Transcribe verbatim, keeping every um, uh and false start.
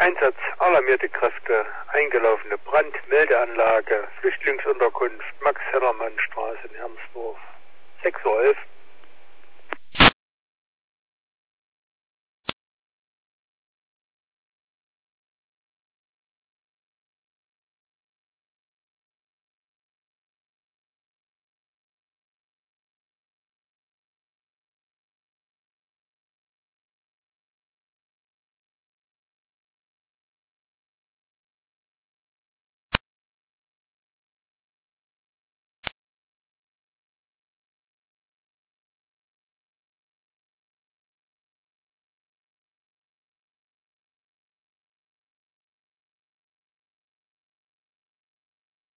Einsatz alarmierte Kräfte, eingelaufene Brandmeldeanlage, Flüchtlingsunterkunft, Max-Hellermann-Straße in Hermsdorf. sechs Uhr elf.